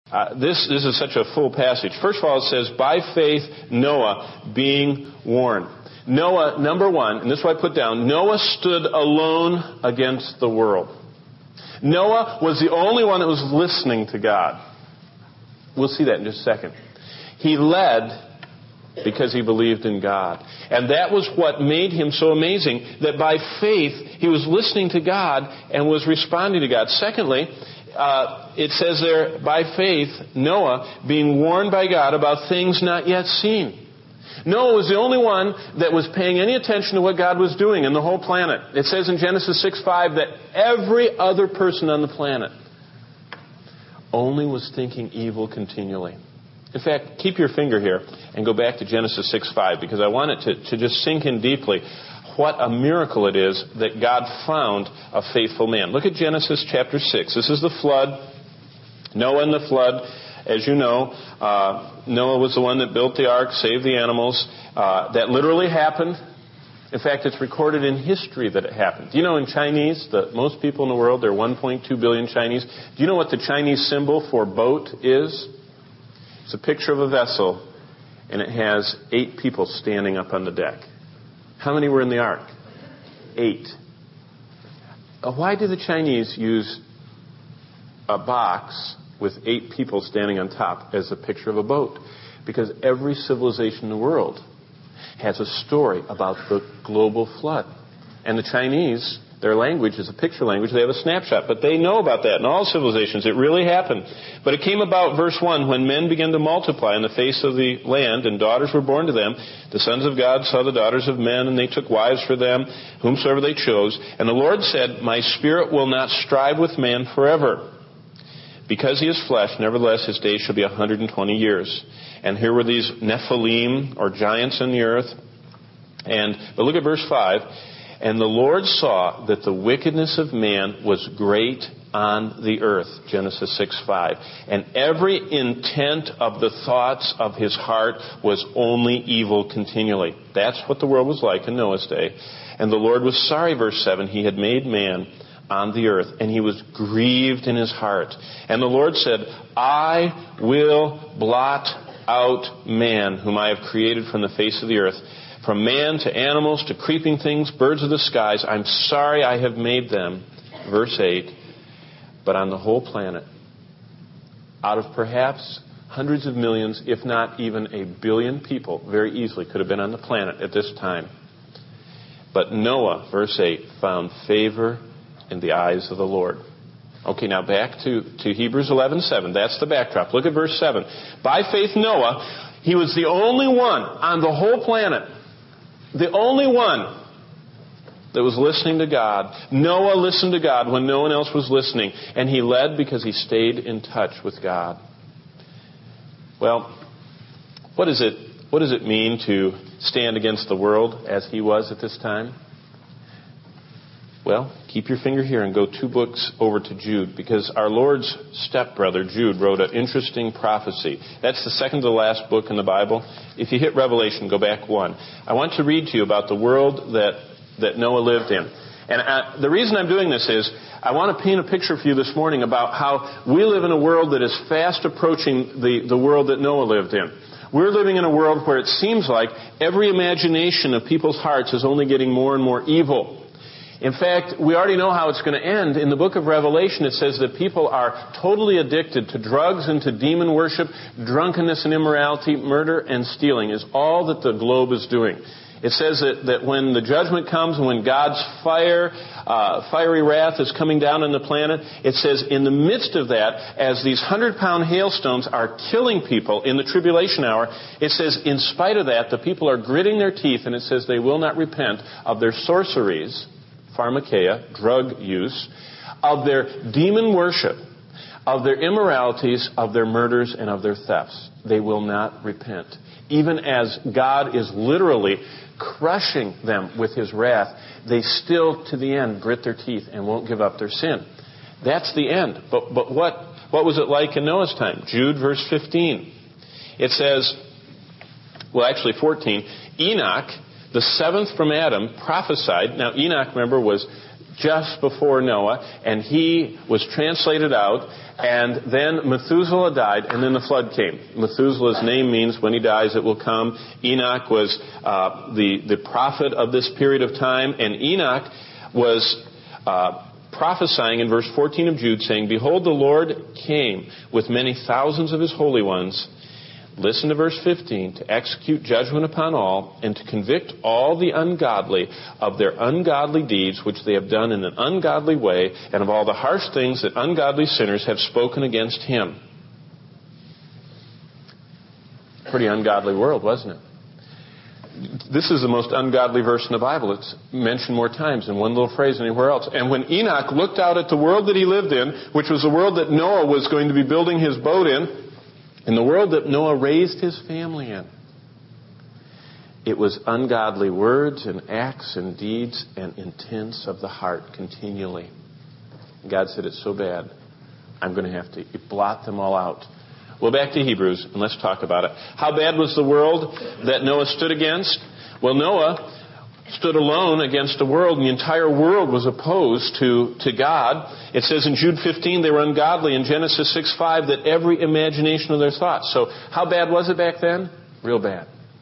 This is such a full passage. First of all, it says, by faith, Noah being warned. Noah, number one, and this is what I put down, Noah stood alone against the world. Noah was the only one that was listening to God. We'll see that in just a second. He led because he believed in God. And that was what made him so amazing, that by faith he was listening to God and was responding to God. Secondly, it says there, by faith, Noah being warned by God about things not yet seen. Noah was the only one that was paying any attention to what God was doing in the whole planet. It says in Genesis 6:5 that every other person on the planet only was thinking evil continually. In fact, keep your finger here and go back to Genesis 6:5, because I want it to just sink in deeply what a miracle it is that God found a faithful man. Look at Genesis chapter 6. This is the flood. Noah and the flood. As you know, Noah was the one that built the ark, saved the animals. That literally happened. In fact, it's recorded in history that it happened. Do you know in Chinese, most people in the world, there are 1.2 billion Chinese. Do you know what the Chinese symbol for boat is? It's a picture of a vessel, and it has 8 people standing up on the deck. How many were in the ark? 8. Why do the Chinese use a box with 8 people standing on top as a picture of a boat? Because every civilization in the world has a story about the global flood. And the Chinese, their language is a picture language. They have a snapshot. But they know about that in all civilizations. It really happened. But it came about, verse 1, when men began to multiply in the face of the land, and daughters were born to them, the sons of God saw the daughters of men, and they took wives for them, whomsoever they chose. And the Lord said, my spirit will not strive with man forever. Because he is flesh, nevertheless his days shall be 120 years. And here were these Nephilim, or giants in the earth. But look at verse 5. And the Lord saw that the wickedness of man was great on the earth. Genesis 6:5. And every intent of the thoughts of his heart was only evil continually. That's what the world was like in Noah's day. And the Lord was sorry, verse 7, he had made man on the earth, and he was grieved in his heart. And the Lord said, I will blot out man, whom I have created from the face of the earth, from man to animals to creeping things, birds of the skies. I'm sorry I have made them. Verse 8, but on the whole planet, out of perhaps hundreds of millions, if not even a billion people, very easily could have been on the planet at this time. But Noah, verse 8, found favor in the eyes of the Lord. Okay, now back to Hebrews 11:7. That's the backdrop. Look at verse 7. By faith Noah, he was the only one on the whole planet, the only one that was listening to God. Noah listened to God when no one else was listening, and he led because he stayed in touch with God. Well, what does it mean to stand against the world as he was at this time? Well, keep your finger here and go 2 books over to Jude, because our Lord's stepbrother, Jude, wrote an interesting prophecy. That's the second to the last book in the Bible. If you hit Revelation, go back 1. I want to read to you about the world that Noah lived in. And the reason I'm doing this is I want to paint a picture for you this morning about how we live in a world that is fast approaching the world that Noah lived in. We're living in a world where it seems like every imagination of people's hearts is only getting more and more evil. In fact, we already know how it's going to end. In the book of Revelation, it says that people are totally addicted to drugs and to demon worship. Drunkenness and immorality, murder and stealing is all that the globe is doing. It says that when the judgment comes and when God's fiery wrath is coming down on the planet, it says in the midst of that, as these 100-pound hailstones are killing people in the tribulation hour, it says in spite of that, the people are gritting their teeth, and it says they will not repent of their sorceries, pharmakeia, drug use, of their demon worship, of their immoralities, of their murders, and of their thefts. They will not repent. Even as God is literally crushing them with his wrath, they still, to the end, grit their teeth and won't give up their sin. That's the end. But what was it like in Noah's time? Jude, verse 15. It says, well, actually 14, Enoch, the seventh from Adam, prophesied. Now, Enoch, remember, was just before Noah, and he was translated out, and then Methuselah died, and then the flood came. Methuselah's name means when he dies it will come. Enoch was the prophet of this period of time, and Enoch was prophesying in verse 14 of Jude, saying, "Behold, the Lord came with many thousands of his holy ones." Listen to verse 15, "to execute judgment upon all, and to convict all the ungodly of their ungodly deeds which they have done in an ungodly way, and of all the harsh things that ungodly sinners have spoken against him." Pretty ungodly world, wasn't it? This is the most ungodly verse in the Bible. It's mentioned more times in one little phrase than anywhere else. And when Enoch looked out at the world that he lived in, which was the world that Noah was going to be building his boat in, and the world that Noah raised his family in, it was ungodly words and acts and deeds and intents of the heart continually. And God said, "It's so bad, I'm going to have to blot them all out." Well, back to Hebrews, and let's talk about it. How bad was the world that Noah stood against? Well, Noah stood alone against a world, and the entire world was opposed to God. It says in Jude 15 they were ungodly, in Genesis 6:5 that every imagination of their thoughts. So how bad was it back then? Real bad.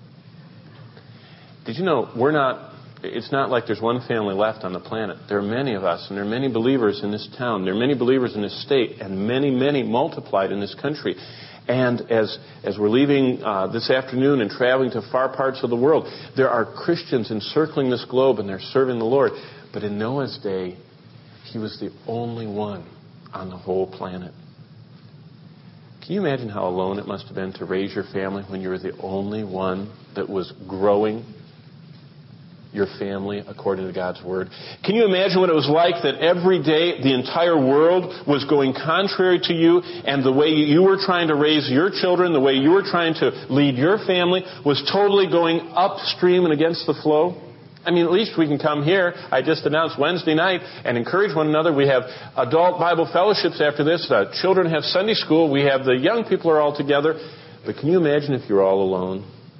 Did you know it's not like there's one family left on the planet. There are many of us, and there are many believers in this town. There are many believers in this state, and many, many multiplied in this country. And as we're leaving this afternoon and traveling to far parts of the world, there are Christians encircling this globe, and they're serving the Lord. But in Noah's day, he was the only one on the whole planet. Can you imagine how alone it must have been to raise your family when you were the only one that was growing your family according to God's Word? Can you imagine what it was like that every day the entire world was going contrary to you, and the way you were trying to raise your children, the way you were trying to lead your family was totally going upstream and against the flow? I mean, at least we can come here. I just announced Wednesday night and encourage one another. We have adult Bible fellowships after this. Children have Sunday school. We have the young people are all together. But can you imagine if you're all alone?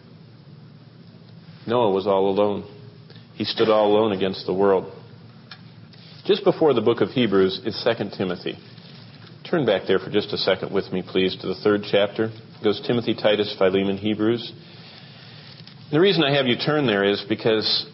Noah was all alone. He stood all alone against the world. Just before the book of Hebrews is 2 Timothy. Turn back there for just a second with me, please, to the 3rd chapter. It goes Timothy, Titus, Philemon, Hebrews. The reason I have you turn there is because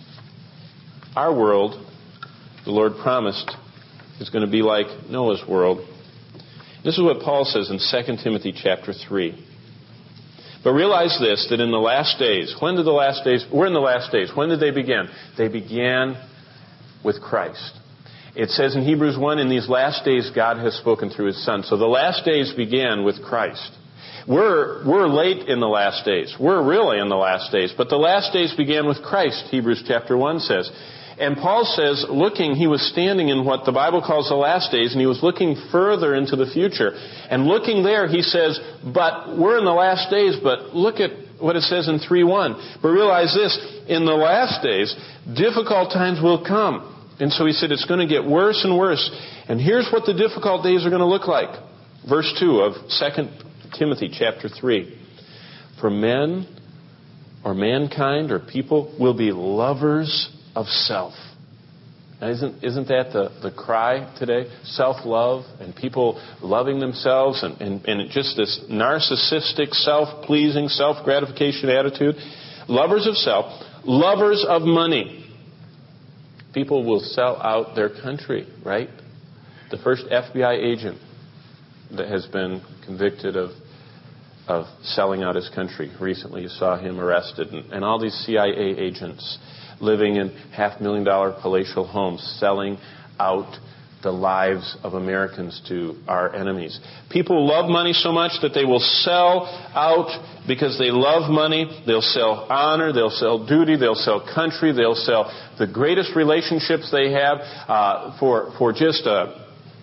our world, the Lord promised, is going to be like Noah's world. This is what Paul says in 2 Timothy chapter 3. But realize this, that in the last days, we're in the last days. When did they begin? They began with Christ. It says in Hebrews 1, in these last days God has spoken through His Son. So the last days began with Christ. We're late in the last days. We're really in the last days. But the last days began with Christ, Hebrews chapter 1 says. And Paul says, he was standing in what the Bible calls the last days, and he was looking further into the future. And looking there, he says, but we're in the last days, but look at what it says in 3:1. But realize this, in the last days, difficult times will come. And so he said it's going to get worse and worse. And here's what the difficult days are going to look like. Verse 2 of 2 Timothy chapter 3. For men, or mankind, or people, will be lovers of self. Now, isn't that the cry today? Self-love and people loving themselves and just this narcissistic, self-pleasing, self-gratification attitude. Lovers of self, lovers of money. People will sell out their country, right? The first FBI agent that has been convicted of selling out his country. Recently you saw him arrested. And all these CIA agents living in $500,000 palatial homes, selling out the lives of Americans to our enemies. People love money so much that they will sell out because they love money. They'll sell honor, they'll sell duty, they'll sell country, they'll sell the greatest relationships they have for just a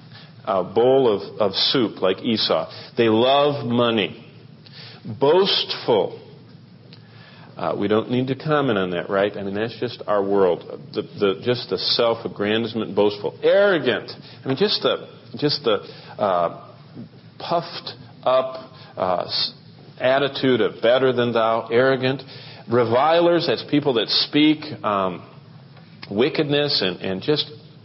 bowl of soup like Esau. They love money. Boastful. We don't need to comment on that, right? I mean, that's just our world. Just the self-aggrandizement, boastful, arrogant. I mean, just the puffed up attitude of better than thou, arrogant. Revilers, that's people that speak wickedness and just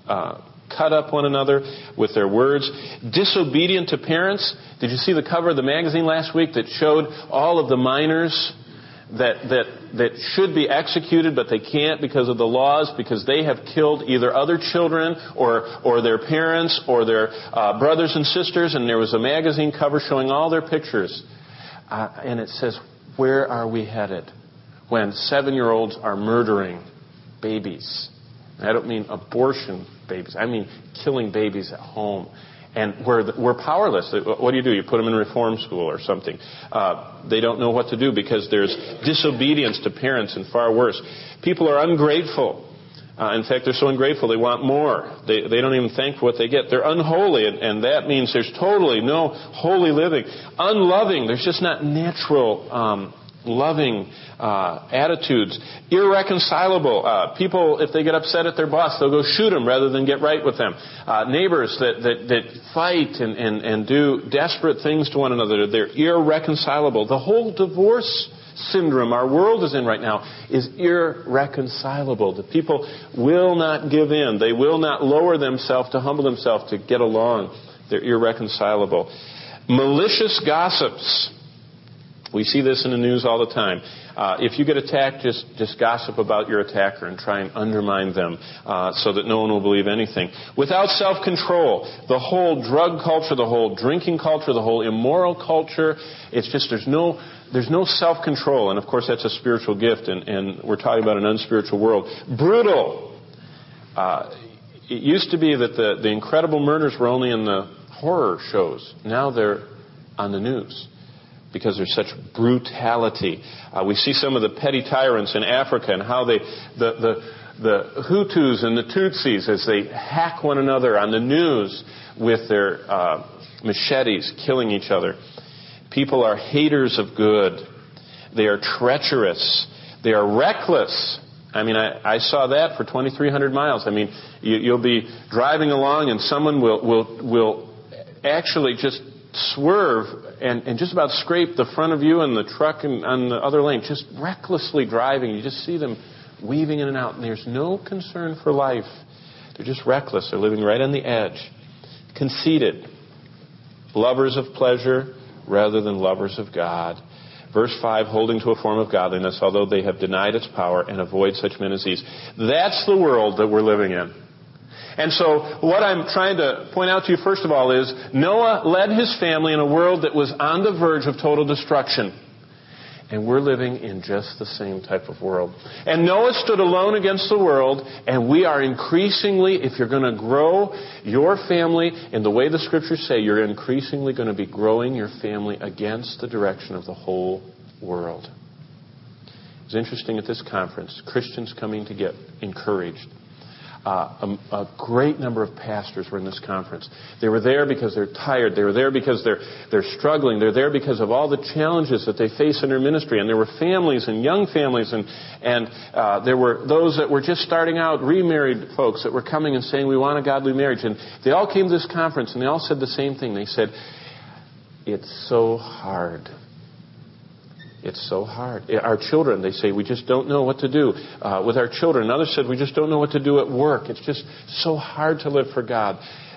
cut up one another with their words, disobedient to parents. Did you see the cover of the magazine last week that showed all of the minors that should be executed, but they can't because of the laws, because they have killed either other children or their parents or their brothers and sisters? And there was a magazine cover showing all their pictures. And it says, where are we headed when 7-year-olds are murdering babies? And I don't mean abortion babies. I mean killing babies at home. And we're powerless. What do? You put them in reform school or something. They don't know what to do because there's disobedience to parents, and far worse. People are ungrateful. In fact, they're so ungrateful they want more. They don't even thank for what they get. They're unholy, and that means there's totally no holy living. Unloving. There's just not natural loving attitudes. Irreconcilable. People, if they get upset at their boss, they'll go shoot them rather than get right with them. Neighbors that fight and do desperate things to one another. They're irreconcilable. The whole divorce syndrome our world is in right now is irreconcilable. The people will not give in. They will not lower themselves to humble themselves to get along. They're irreconcilable. Malicious gossips. We see this in the news all the time. If you get attacked, just gossip about your attacker and try and undermine them so that no one will believe anything. Without self-control, the whole drug culture, the whole drinking culture, the whole immoral culture, it's just there's no self-control. And of course that's a spiritual gift, and we're talking about an unspiritual world. Brutal. It used to be that the incredible murders were only in the horror shows. Now they're on the news, because there's such brutality. We see some of the petty tyrants in Africa and how the Hutus and the Tutsis, as they hack one another on the news with their machetes, killing each other. People are haters of good. They are treacherous. They are reckless. I mean, I saw that for 2,300 miles. I mean, you'll be driving along and someone will actually just swerve and just about scrape the front of you and the truck on the other lane, just recklessly driving. You just see them weaving in and out, and there's no concern for life. They're just reckless. They're living right on the edge. Conceited. Lovers of pleasure rather than lovers of God. Verse 5, holding to a form of godliness, although they have denied its power, and avoid such men as these. That's the world that we're living in. And so what I'm trying to point out to you first of all is Noah led his family in a world that was on the verge of total destruction. And we're living in just the same type of world. And Noah stood alone against the world, and we are increasingly, if you're going to grow your family in the way the Scriptures say, you're increasingly going to be growing your family against the direction of the whole world. It was interesting at this conference, Christians coming to get encouraged. A great number of pastors were in this conference. They were there because they're tired. They were there because they're struggling. They're there because of all the challenges that they face in their ministry. And there were families and young families and there were those that were just starting out, remarried folks that were coming and saying, we want a godly marriage. And they all came to this conference and they all said the same thing. They said, it's so hard. It's so hard. Our children, they say, we just don't know what to do with our children. Others said, we just don't know what to do at work. It's just so hard to live for God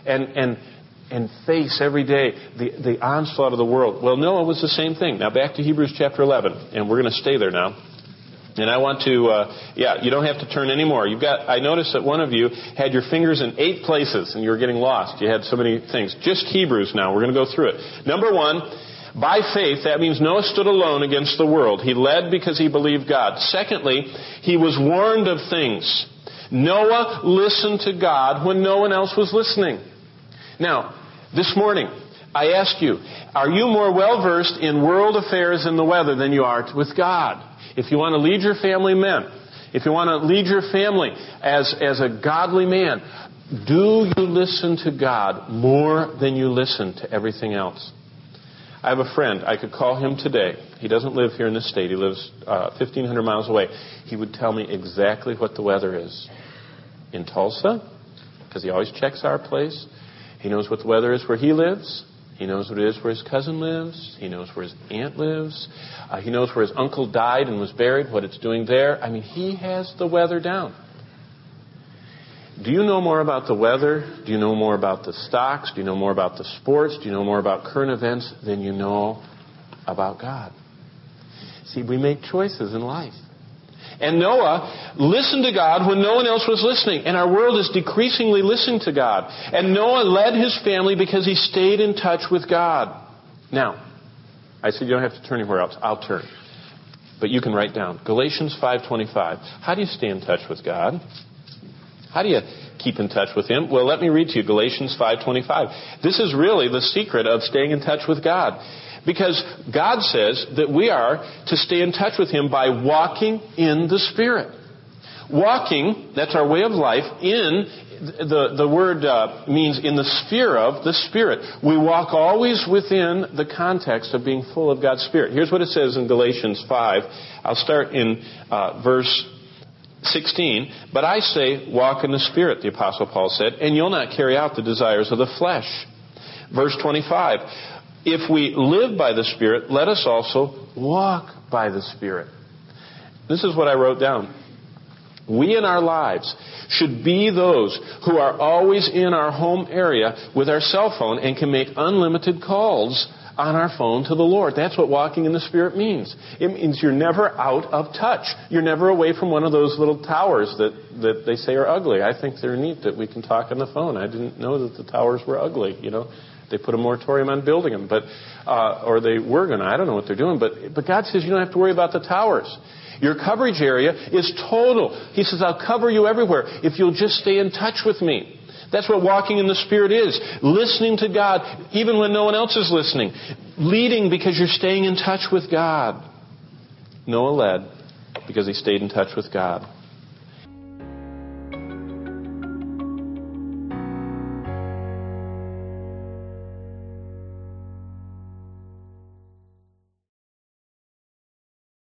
and face every day the onslaught of the world. Well, Noah was the same thing. Now back to Hebrews chapter 11, and we're going to stay there now. And I want to, you don't have to turn anymore. I noticed that one of you had your fingers in 8 places and you were getting lost. You had so many things. Just Hebrews now. We're going to go through it. Number 1. By faith, that means Noah stood alone against the world. He led because he believed God. Secondly, he was warned of things. Noah listened to God when no one else was listening. Now, this morning, I asked you, are you more well-versed in world affairs and the weather than you are with God? If you want to lead your family, men, if you want to lead your family as a godly man, do you listen to God more than you listen to everything else? I have a friend. I could call him today. He doesn't live here in this state. He lives 1,500 miles away. He would tell me exactly what the weather is in Tulsa, because he always checks our place. He knows what the weather is where he lives. He knows what it is where his cousin lives. He knows where his aunt lives. He knows where his uncle died and was buried, what it's doing there. I mean, he has the weather down. Do you know more about the weather? Do you know more about the stocks? Do you know more about the sports? Do you know more about current events than you know about God? See, we make choices in life. And Noah listened to God when no one else was listening. And our world is decreasingly listening to God. And Noah led his family because he stayed in touch with God. Now, I said you don't have to turn anywhere else. I'll turn. But you can write down. Galatians 5:25. How do you stay in touch with God? How do you keep in touch with Him? Well, let me read to you Galatians 5:25. This is really the secret of staying in touch with God. Because God says that we are to stay in touch with Him by walking in the Spirit. Walking, that's our way of life, in, the word means in the sphere of the Spirit. We walk always within the context of being full of God's Spirit. Here's what it says in Galatians 5. I'll start in verse 16. But I say, walk in the Spirit, the Apostle Paul said, and you'll not carry out the desires of the flesh. Verse 25. If we live by the Spirit, let us also walk by the Spirit. This is what I wrote down. We in our lives should be those who are always in our home area with our cell phone and can make unlimited calls on our phone to the Lord. That's what walking in the Spirit means. It means you're never out of touch. You're never away from one of those little towers that they say are ugly. I think they're neat that we can talk on the phone. I didn't know that the towers were ugly, you know. They put a moratorium on building them, or they were going to. I don't know what they're doing. But God says you don't have to worry about the towers. Your coverage area is total. He says, I'll cover you everywhere if you'll just stay in touch with me. That's what walking in the Spirit is. Listening to God even when no one else is listening. Leading because you're staying in touch with God. Noah led because he stayed in touch with God.